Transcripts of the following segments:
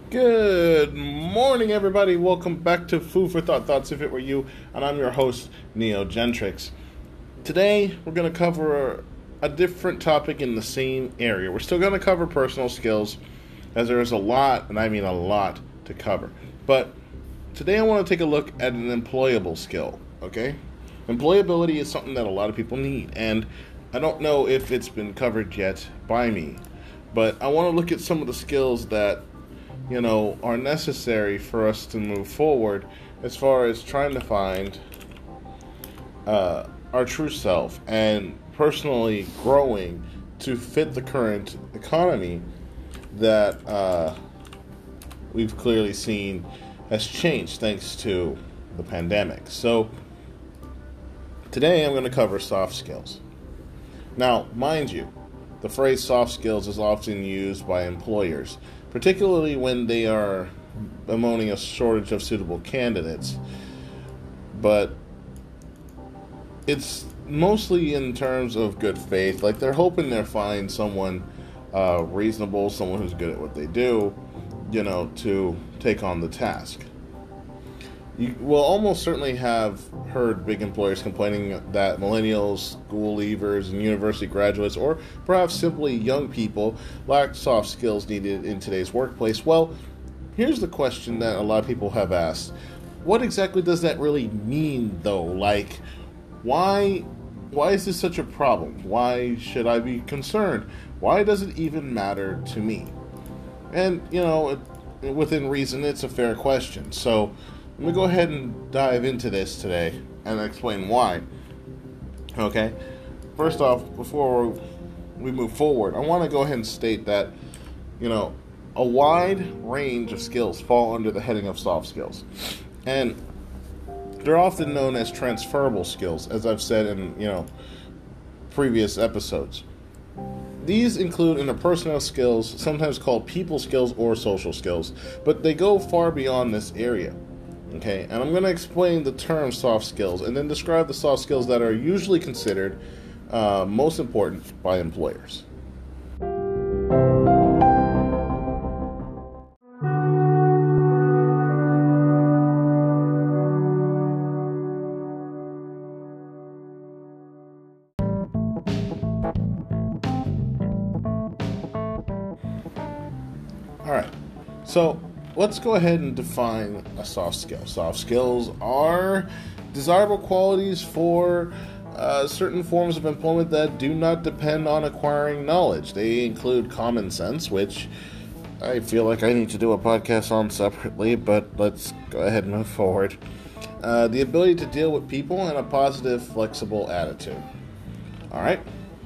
Good morning, everybody. Welcome back to Food for Thought, Thoughts If It Were You, and I'm your host, Neo Gentrix. Today, we're going to cover a different topic in the same area. We're still going to cover personal skills, as there is a lot, and I mean a lot, to cover. But today I want to take a look at an employable skill, okay? Employability is something that a lot of people need, and I don't know if it's been covered yet by me, but I want to look at some of the skills that are necessary for us to move forward as far as trying to find our true self and personally growing to fit the current economy that we've clearly seen has changed thanks to the pandemic. So today I'm going to cover soft skills. Now, mind you, the phrase soft skills is often used by employers, particularly when they are bemoaning a shortage of suitable candidates. But it's mostly in terms of good faith. Like, they're hoping they'll find someone reasonable, someone who's good at what they do, to take on the task. You will almost certainly have heard big employers complaining that millennials, school leavers, and university graduates, or perhaps simply young people, lack soft skills needed in today's workplace. Well, here's the question that a lot of people have asked. What exactly does that really mean, though? Like, why is this such a problem? Why should I be concerned? Why does it even matter to me? And, within reason, it's a fair question. So let me go ahead and dive into this today and explain why. Okay? First off, before we move forward, I want to go ahead and state that, a wide range of skills fall under the heading of soft skills. And they're often known as transferable skills, as I've said in, previous episodes. These include interpersonal skills, sometimes called people skills or social skills, but they go far beyond this area. Okay, and I'm going to explain the term soft skills and then describe the soft skills that are usually considered most important by employers. Alright, so let's go ahead and define a soft skill. Soft skills are desirable qualities for certain forms of employment that do not depend on acquiring knowledge. They include common sense, which I feel like I need to do a podcast on separately, but let's go ahead and move forward. The ability to deal with people and a positive, flexible attitude. Alright?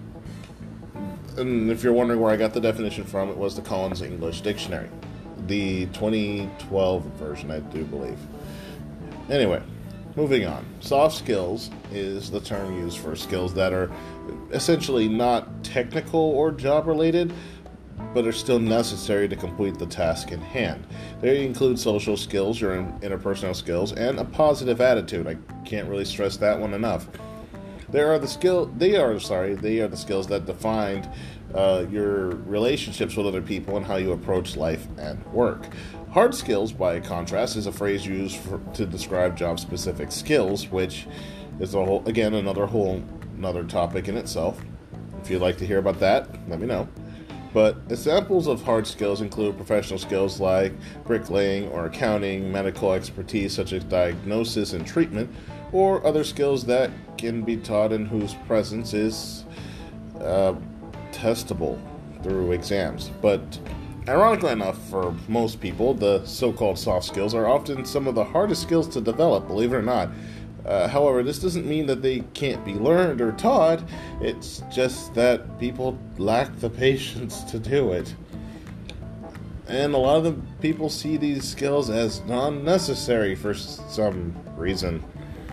And if you're wondering where I got the definition from, it was the Collins English Dictionary. The 2012 version, I do believe. Anyway, moving on. Soft skills is the term used for skills that are essentially not technical or job related, but are still necessary to complete the task in hand. They include social skills, your interpersonal skills, and a positive attitude. I can't really stress that one enough. They are the skills that define your relationships with other people and how you approach life and work. Hard skills, by contrast, is a phrase used to describe job-specific skills, which is another topic in itself. If you'd like to hear about that, let me know. But examples of hard skills include professional skills like bricklaying or accounting, medical expertise such as diagnosis and treatment, or other skills that can be taught and whose presence is testable through exams. But ironically enough, for most people, the so-called soft skills are often some of the hardest skills to develop, believe it or not. However, this doesn't mean that they can't be learned or taught. It's just that people lack the patience to do it. And a lot of the people see these skills as non-necessary for some reason.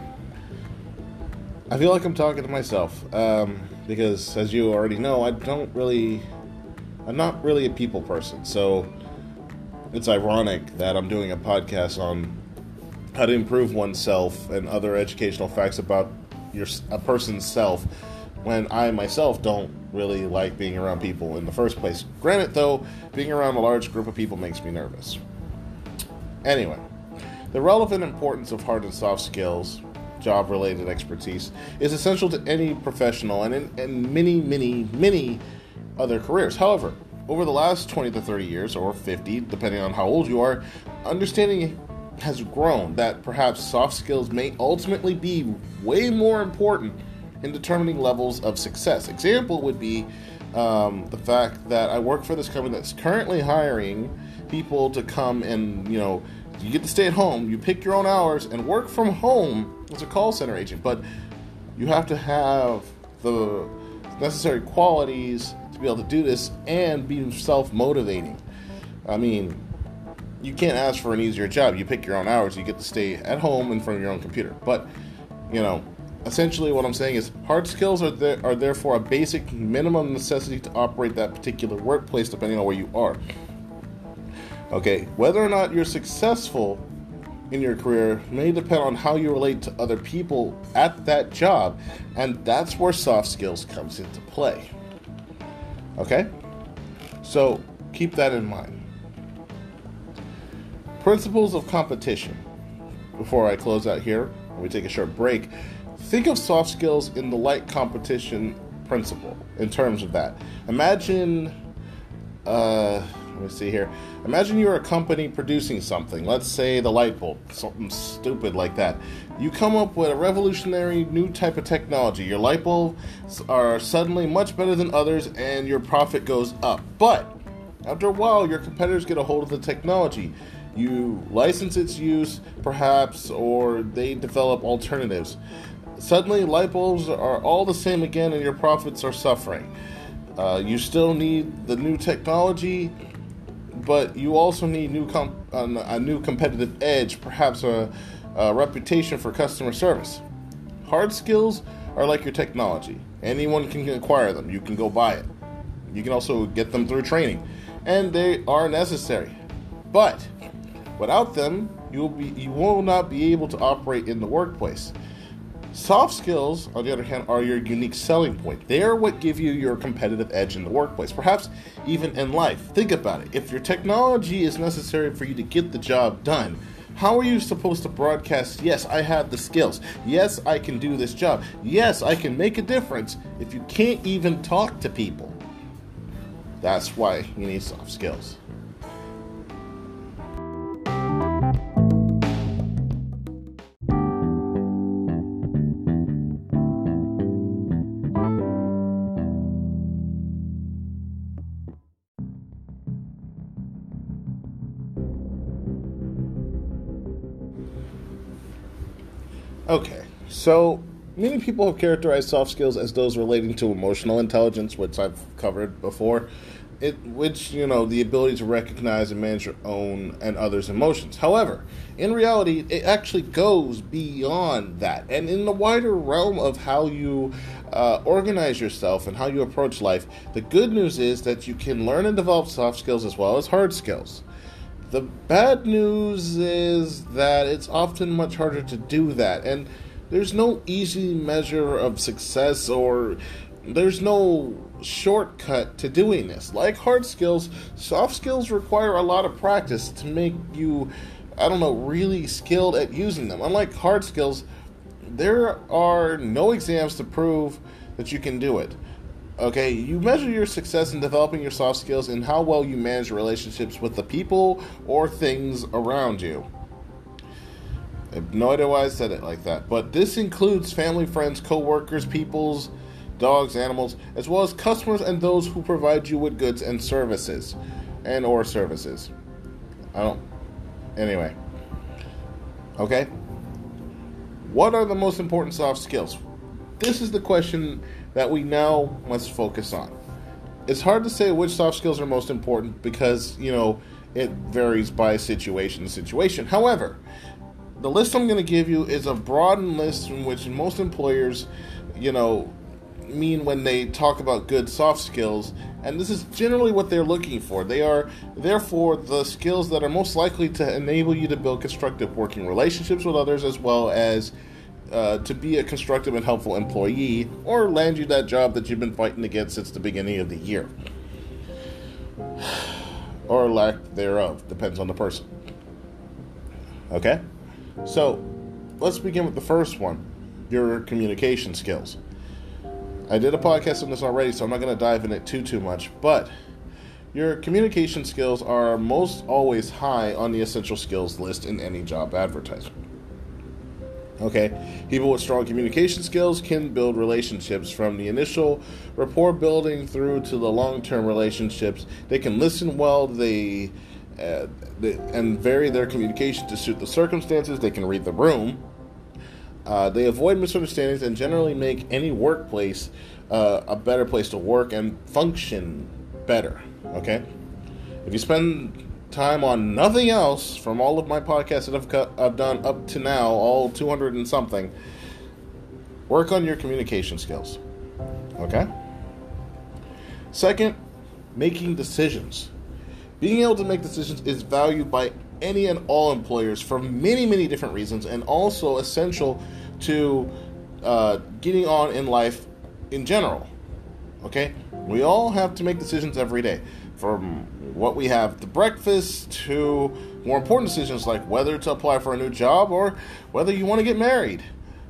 I feel like I'm talking to myself, because as you already know, I'm not really a people person, so it's ironic that I'm doing a podcast on how to improve oneself and other educational facts about a person's self when I myself don't really like being around people in the first place. Granted, though, being around a large group of people makes me nervous. Anyway, the relevant importance of hard and soft skills, job-related expertise, is essential to any professional and in many other careers. However, over the last 20 to 30 years, or 50, depending on how old you are, understanding has grown that perhaps soft skills may ultimately be way more important in determining levels of success. Example would be the fact that I work for this company that's currently hiring people to come and, you get to stay at home, you pick your own hours, and work from home as a call center agent. But you have to have the necessary qualities to be able to do this and be self-motivating. I mean, you can't ask for an easier job. You pick your own hours, you get to stay at home in front of your own computer. But, essentially what I'm saying is hard skills are therefore a basic minimum necessity to operate that particular workplace depending on where you are. Okay, whether or not you're successful in your career may depend on how you relate to other people at that job, and that's where soft skills comes into play. Okay? So keep that in mind. Principles of competition. Before I close out here, let me take a short break. Think of soft skills in the light competition principle in terms of that. Imagine, let me see here. Imagine you're a company producing something. Let's say the light bulb, something stupid like that. You come up with a revolutionary new type of technology. Your light bulbs are suddenly much better than others and your profit goes up. But after a while, your competitors get a hold of the technology. You license its use, perhaps, or they develop alternatives. Suddenly, light bulbs are all the same again and your profits are suffering. You still need the new technology, but you also need a new competitive edge, perhaps a reputation for customer service. Hard skills are like your technology. Anyone can acquire them. You can go buy it. You can also get them through training, and they are necessary. But without them, you will not be able to operate in the workplace. Soft skills, on the other hand, are your unique selling point. They are what give you your competitive edge in the workplace, perhaps even in life. Think about it. If your technology is necessary for you to get the job done, how are you supposed to broadcast, yes, I have the skills, yes, I can do this job, yes, I can make a difference, if you can't even talk to people? That's why you need soft skills. Okay, so many people have characterized soft skills as those relating to emotional intelligence, which I've covered before, the ability to recognize and manage your own and others' emotions. However, in reality, it actually goes beyond that. And in the wider realm of how you organize yourself and how you approach life, the good news is that you can learn and develop soft skills as well as hard skills. The bad news is that it's often much harder to do that, and there's no easy measure of success, or there's no shortcut to doing this. Like hard skills, soft skills require a lot of practice to make you, really skilled at using them. Unlike hard skills, there are no exams to prove that you can do it. Okay, you measure your success in developing your soft skills in how well you manage relationships with the people or things around you. I have no idea why I said it like that, but this includes family, friends, co-workers, peoples, dogs, animals, as well as customers and those who provide you with goods and services, or services. Anyway. Okay? What are the most important soft skills? This is the question that we now must focus on. It's hard to say which soft skills are most important because, it varies by situation to situation. However, the list I'm going to give you is a broadened list in which most employers, mean when they talk about good soft skills, and this is generally what they're looking for. They are, therefore, the skills that are most likely to enable you to build constructive working relationships with others, as well as to be a constructive and helpful employee, or land you that job that you've been fighting to get since the beginning of the year. Or lack thereof, depends on the person. Okay? So, let's begin with the first one, your communication skills. I did a podcast on this already, so I'm not going to dive in it too much, but your communication skills are most always high on the essential skills list in any job advertisement. Okay, people with strong communication skills can build relationships from the initial rapport building through to the long-term relationships. They can listen well, they and vary their communication to suit the circumstances. They can read the room. They avoid misunderstandings and generally make any workplace a better place to work and function better. Okay, if you spend time on nothing else from all of my podcasts that I've done up to now, all 200 and something, work on your communication skills. Okay? Second, making decisions. Being able to make decisions is valued by any and all employers for many different reasons, and also essential to getting on in life in general. Okay? We all have to make decisions every day. From what we have to breakfast to more important decisions like whether to apply for a new job or whether you want to get married.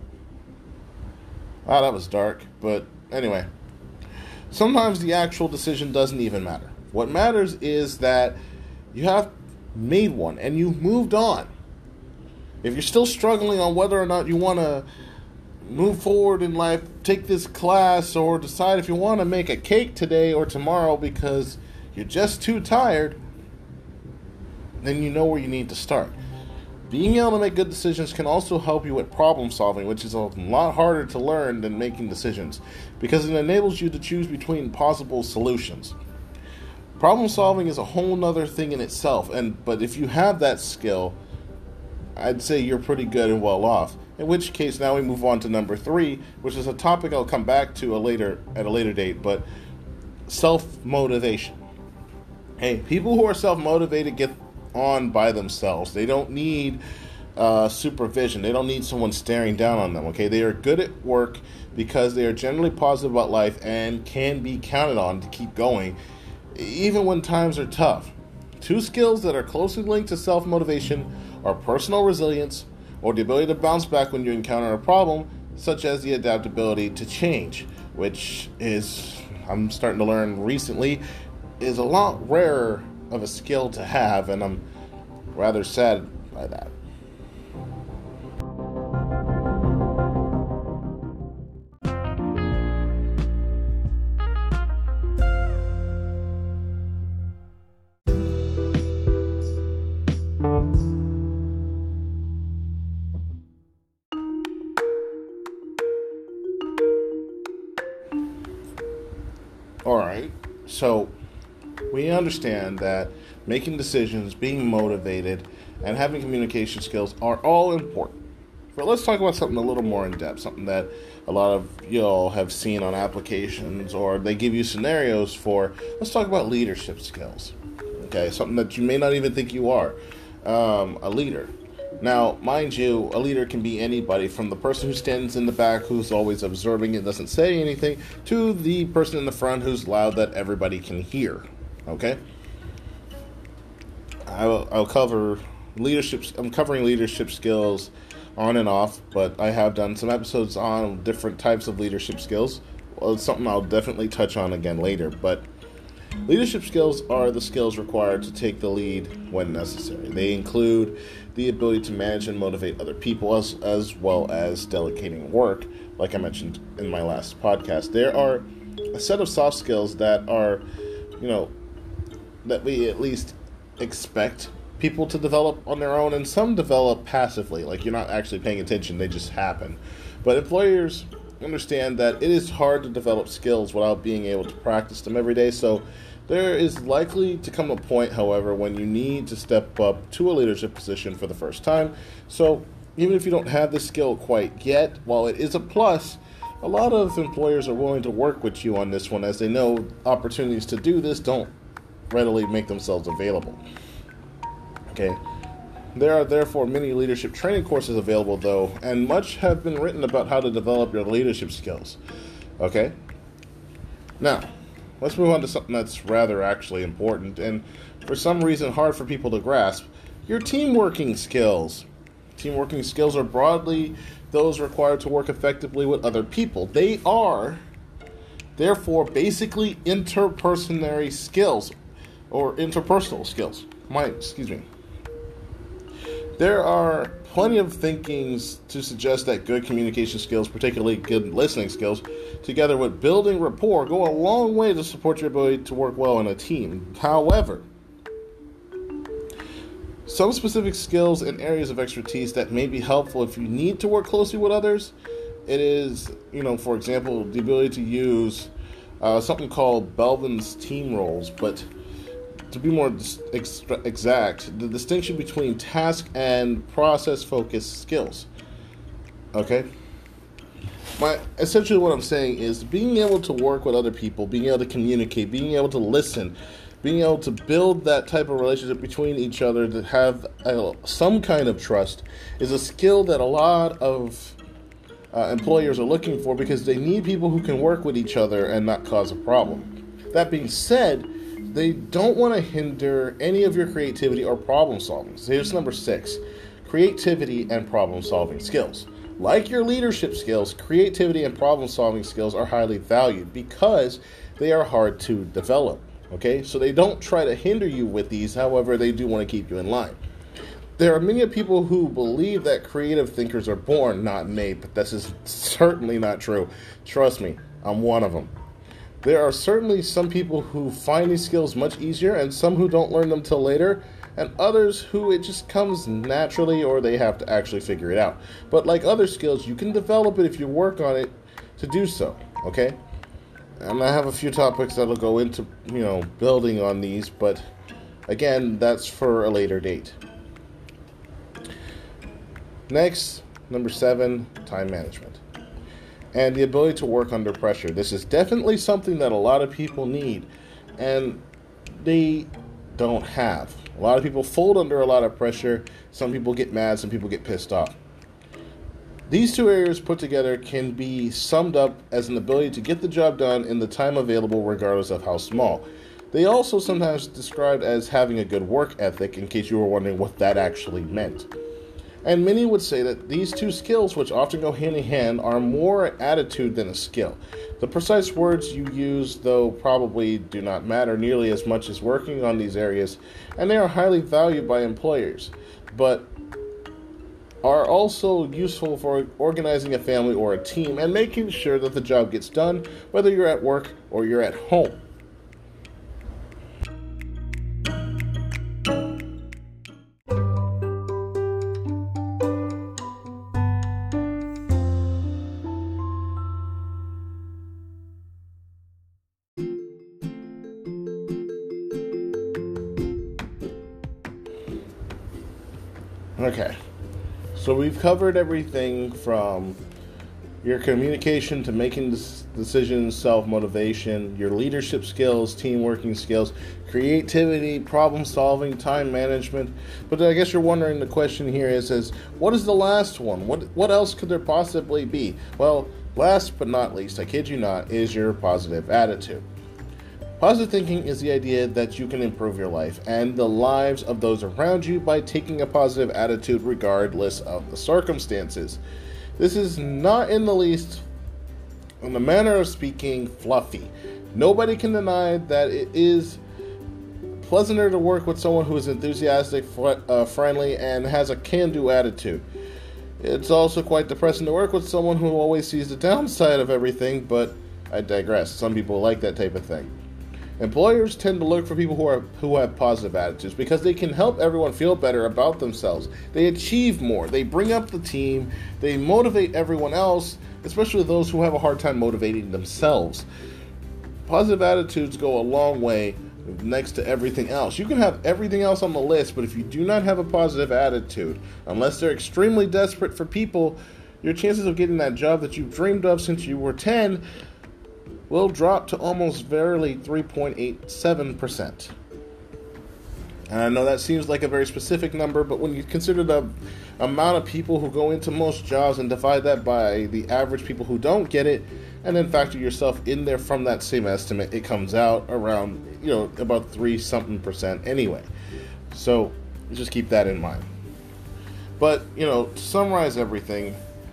Wow, that was dark. But anyway, sometimes the actual decision doesn't even matter. What matters is that you have made one and you've moved on. If you're still struggling on whether or not you want to move forward in life, take this class, or decide if you want to make a cake today or tomorrow because you're just too tired, then you know where you need to start. Being able to make good decisions can also help you with problem solving, which is a lot harder to learn than making decisions, because it enables you to choose between possible solutions. Problem solving is a whole nother thing in itself, but if you have that skill, I'd say you're pretty good and well off. In which case, now we move on to number 3, which is a topic I'll come back to at a later date, but self-motivation. Hey, people who are self-motivated get on by themselves. They don't need supervision. They don't need someone staring down on them, okay? They are good at work because they are generally positive about life and can be counted on to keep going, even when times are tough. 2 skills that are closely linked to self-motivation are personal resilience, or the ability to bounce back when you encounter a problem, such as the adaptability to change, which is, I'm starting to learn recently, is a lot rarer of a skill to have, and I'm rather sad by that. Alright, so we understand that making decisions, being motivated, and having communication skills are all important. But let's talk about something a little more in depth, something that a lot of y'all have seen on applications or they give you scenarios for. Let's talk about leadership skills. Okay, something that you may not even think you are, a leader. Now, mind you, a leader can be anybody, from the person who stands in the back who's always observing and doesn't say anything, to the person in the front who's loud that everybody can hear. Okay? I'll cover leadership. I'm covering leadership skills on and off, but I have done some episodes on different types of leadership skills. Well, it's something I'll definitely touch on again later, but leadership skills are the skills required to take the lead when necessary. They include the ability to manage and motivate other people, as well as delegating work, like I mentioned in my last podcast. There are a set of soft skills that are, that we at least expect people to develop on their own, and some develop passively, like you're not actually paying attention, they just happen. But employers understand that it is hard to develop skills without being able to practice them every day, so there is likely to come a point, however, when you need to step up to a leadership position for the first time. So even if you don't have the skill quite yet, while it is a plus, a lot of employers are willing to work with you on this one, as they know opportunities to do this don't readily make themselves available. Okay. There are therefore many leadership training courses available, though, and much have been written about how to develop your leadership skills. Okay? Now, let's move on to something that's rather important, and for some reason hard for people to grasp: your team working skills. Team working skills are broadly those required to work effectively with other people. They are, therefore, basically interpersonal skills or interpersonal skills. Excuse me. There are plenty of thinkings to suggest that good communication skills, particularly good listening skills, together with building rapport, go a long way to support your ability to work well in a team. However, some specific skills and areas of expertise that may be helpful if you need to work closely with others, it is, for example, the ability to use something called Belvin's team roles, but to be more exact, the distinction between task and process-focused skills. Okay? Essentially what I'm saying is being able to work with other people, being able to communicate, being able to listen, being able to build that type of relationship between each other that have some kind of trust is a skill that a lot of employers are looking for because they need people who can work with each other and not cause a problem. That being said, they don't want to hinder any of your creativity or problem solving. So here's number 6, creativity and problem solving skills. Like your leadership skills, creativity and problem solving skills are highly valued because they are hard to develop. Okay, so they don't try to hinder you with these, however, they do want to keep you in line. There are many people who believe that creative thinkers are born, not made, but this is certainly not true. Trust me, I'm one of them. There are certainly some people who find these skills much easier and some who don't learn them till later, and others who it just comes naturally or they have to actually figure it out. But like other skills, you can develop it if you work on it to do so, okay? And I have a few topics that'll go into, building on these, but again, that's for a later date. Next, number 7, time management. And the ability to work under pressure. This is definitely something that a lot of people need, and they don't have. A lot of people fold under a lot of pressure. Some people get mad, some people get pissed off. These two areas put together can be summed up as an ability to get the job done in the time available regardless of how small. They also sometimes described as having a good work ethic, in case you were wondering what that actually meant. And many would say that these two skills, which often go hand in hand, are more an attitude than a skill. The precise words you use, though, probably do not matter nearly as much as working on these areas, and they are highly valued by employers, but are also useful for organizing a family or a team and making sure that the job gets done, whether you're at work or you're at home. Okay, so we've covered everything from your communication to making decisions, self-motivation, your leadership skills, team working skills, creativity, problem solving, time management. But I guess you're wondering, the question here is what is the last one? What else could there possibly be? Well, last but not least, I kid you not, is your positive attitude. Positive thinking is the idea that you can improve your life and the lives of those around you by taking a positive attitude regardless of the circumstances. This is not in the least, in the manner of speaking, fluffy. Nobody can deny that it is pleasanter to work with someone who is enthusiastic, friendly, and has a can-do attitude. It's also quite depressing to work with someone who always sees the downside of everything, but I digress. Some people like that type of thing. Employers tend to look for people who have positive attitudes because they can help everyone feel better about themselves. They achieve more. They bring up the team. They motivate everyone else, especially those who have a hard time motivating themselves. Positive attitudes go a long way next to everything else. You can have everything else on the list, but if you do not have a positive attitude, unless they're extremely desperate for people, your chances of getting that job that you've dreamed of since you were 10 will drop to almost verily 3.87%. And I know that seems like a very specific number, but when you consider the amount of people who go into most jobs and divide that by the average people who don't get it, and then factor yourself in there from that same estimate, it comes out around, about 3-something% anyway. So just keep that in mind. But, to summarize everything,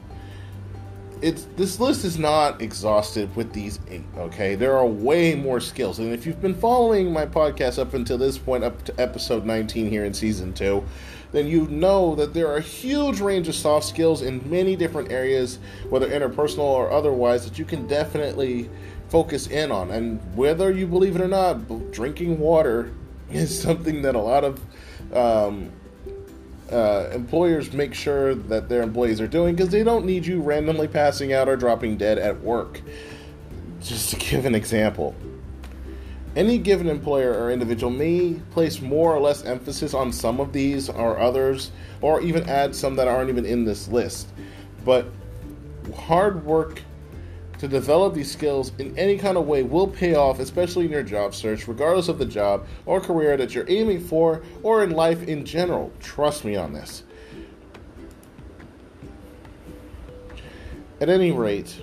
this list is not exhausted with these 8, okay? There are way more skills. And if you've been following my podcast up until this point, up to episode 19 here in season 2, then you know that there are a huge range of soft skills in many different areas, whether interpersonal or otherwise, that you can definitely focus in on. And whether you believe it or not, drinking water is something that a lot of employers make sure that their employees are doing, because they don't need you randomly passing out or dropping dead at work. Just to give an example, any given employer or individual may place more or less emphasis on some of these or others, or even add some that aren't even in this list. But hard work to develop these skills in any kind of way will pay off, especially in your job search, regardless of the job or career that you're aiming for, or in life in general. Trust me on this. At any rate,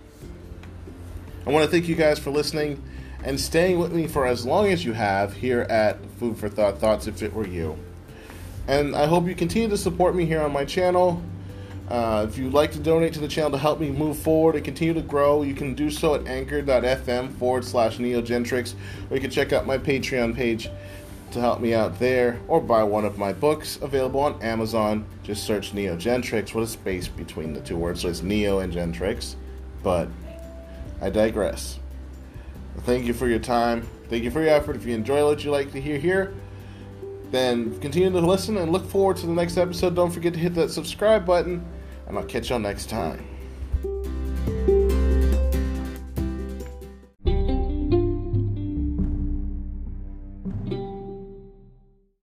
I want to thank you guys for listening and staying with me for as long as you have here at Food for Thought, Thoughts If It Were You. And I hope you continue to support me here on my channel. If you'd like to donate to the channel to help me move forward and continue to grow, you can do so at anchor.fm/NeoGentrix, or you can check out my Patreon page to help me out there, or buy one of my books available on Amazon. Just search NeoGentrix with a space between the two words, so it's Neo and Gentrix. But I digress. Thank you for your time. Thank you for your effort. If you enjoy what you like to hear here, then continue to listen and look forward to the next episode. Don't forget to hit that subscribe button, and I'll catch y'all next time.